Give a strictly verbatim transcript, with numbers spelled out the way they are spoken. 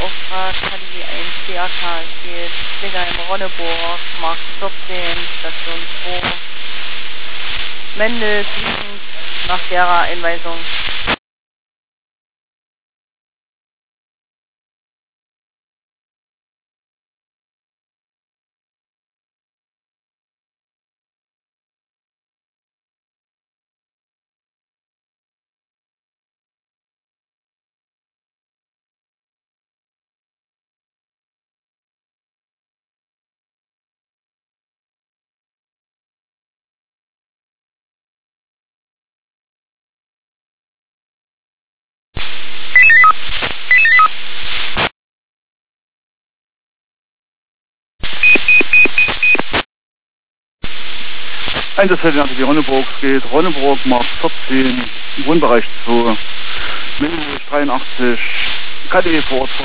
Auftrag K D W eins D A K steht Pflegeheim Ronneburg, Markt vierzehn, Station zwei. Mendel sieben nach derer Einweisung. Einsatzleitnante wie Ronneburg geht, Ronneburg, Markt vierzehn, Wohnbereich zwei, Mendel dreiundachtzig, K D W vor Ort.